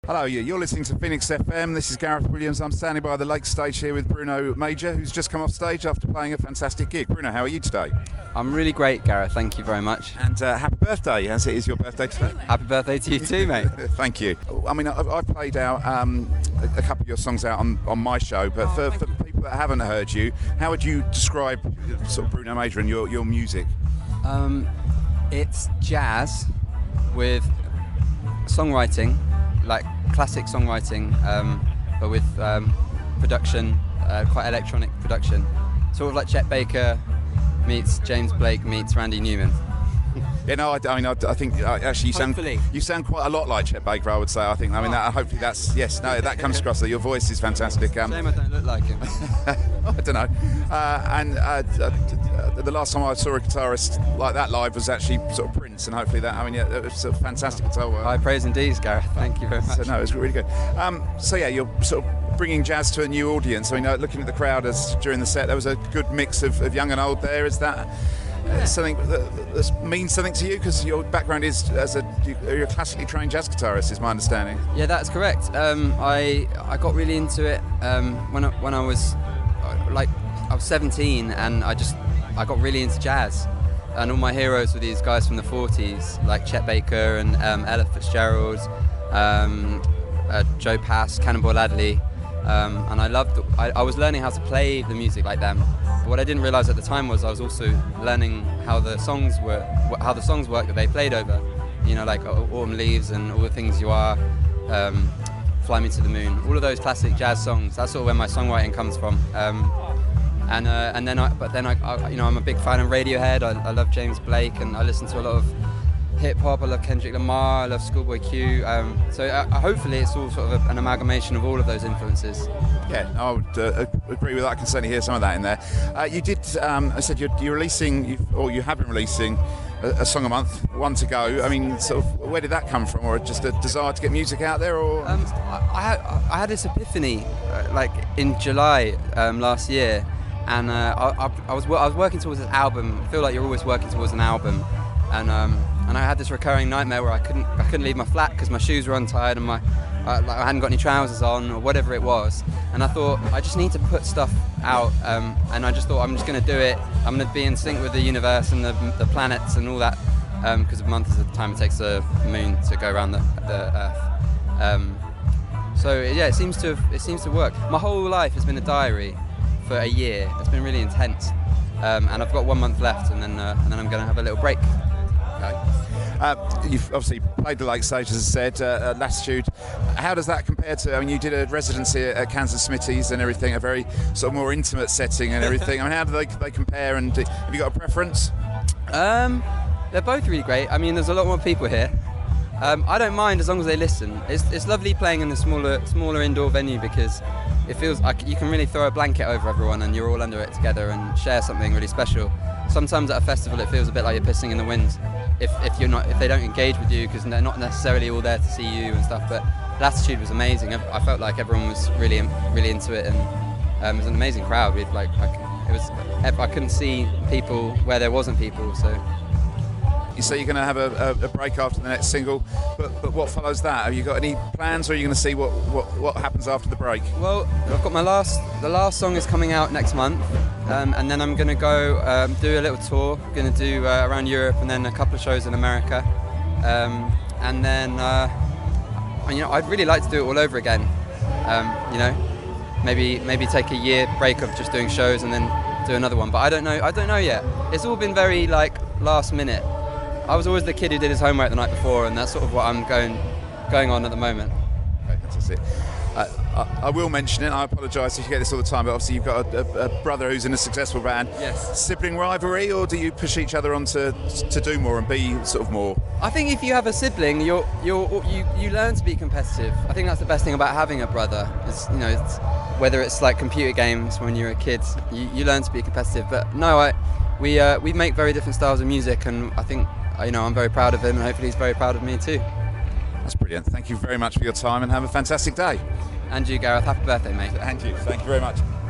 Hello, you're listening to Phoenix FM. This is Gareth Williams. I'm standing by the lake stage here with Bruno Major, who's just come off stage after playing a fantastic gig. Bruno, how are you today? I'm really great, Gareth. Thank you very much. And happy birthday, as it is your birthday today. Happy birthday to you too, mate. Thank you. I mean, I've played out a couple of your songs out on my show, but for people that haven't heard you, how would you describe sort of Bruno Major and your music? It's jazz with songwriting, like classic songwriting, but with production, quite electronic production. Sort of like Chet Baker meets James Blake meets Randy Newman. Yeah, no, I think actually you sound quite a lot like Chet Baker, I would say. I think, hopefully that's, yes, no, that comes across. Your voice is fantastic. Shame I don't look like him. I don't know. The last time I saw a guitarist like that live was actually sort of Prince, and hopefully that, it was a fantastic guitar work. High praise indeed, Gareth. Thank you very much. So, no, it was really good. So yeah, you're sort of bringing jazz to a new audience. looking at the crowd during the set, there was a good mix of young and old there. Is that something that means something to you? Because your background is you're a classically trained jazz guitarist, is my understanding. Yeah, that's correct. I got really into it when I was I was 17, and I got really into jazz. And all my heroes were these guys from the 40s, like Chet Baker and Ella Fitzgerald, Joe Pass, Cannonball Adderley, and I was learning how to play the music like them. But what I didn't realise at the time was I was also learning how the songs work that they played over. Like Autumn Leaves and All the Things You Are, Fly Me to the Moon, all of those classic jazz songs. That's sort of where my songwriting comes from. I'm a big fan of Radiohead. I love James Blake, and I listen to a lot of hip hop. I love Kendrick Lamar. I love Schoolboy Q. Hopefully it's all sort of an amalgamation of all of those influences. Yeah, I would agree with that. I can certainly hear some of that in there. You did. I said you're releasing, or you have been releasing a song a month, one to go. Sort of, where did that come from, or just a desire to get music out there, or? I had this epiphany, in July last year. And I was working towards an album. I feel like you're always working towards an album, and I had this recurring nightmare where I couldn't leave my flat because my shoes were untied and I hadn't got any trousers on or whatever it was. And I thought I just need to put stuff out, and I just thought I'm just going to do it. I'm going to be in sync with the universe and the planets and all that, because a month is the time it takes the moon to go around the Earth. So yeah, it seems to work. My whole life has been a diary. For a year. It's been really intense, and I've got 1 month left, and then I'm going to have a little break. Okay. You've obviously played the lake stage, as I said, at Latitude. How does that compare to? You did a residency at Kansas Smitty's and everything, a very sort of more intimate setting and everything. How do they compare? And have you got a preference? They're both really great. There's a lot more people here. I don't mind as long as they listen. It's lovely playing in a smaller indoor venue because it feels like you can really throw a blanket over everyone and you're all under it together and share something really special. Sometimes at a festival it feels a bit like you're pissing in the wind if they don't engage with you because they're not necessarily all there to see you and stuff. But Latitude was amazing. I felt like everyone was really into it, and it was an amazing crowd. I couldn't see people where there wasn't people. So. You say you're going to have a break after the next single, but what follows that? Have you got any plans, or are you going to see what happens after the break? Well, I've got the last song is coming out next month, and then I'm going to go do a little tour. I'm going to do around Europe, and then a couple of shows in America, and then I'd really like to do it all over again. Maybe take a year break of just doing shows and then do another one. But I don't know yet. It's all been very last minute. I was always the kid who did his homework the night before, and that's sort of what I'm going on at the moment. Okay, fantastic. I will mention it. I apologise if you get this all the time, but obviously you've got a brother who's in a successful band. Yes. Sibling rivalry, or do you push each other on to do more and be sort of more? I think if you have a sibling, you learn to be competitive. I think that's the best thing about having a brother. Whether it's like computer games when you're a kid, you learn to be competitive. But no, we make very different styles of music, and I think. I'm very proud of him, and hopefully he's very proud of me too. That's brilliant. Thank you very much for your time, and have a fantastic day. And you, Gareth. Happy birthday, mate. And you. Thank you very much.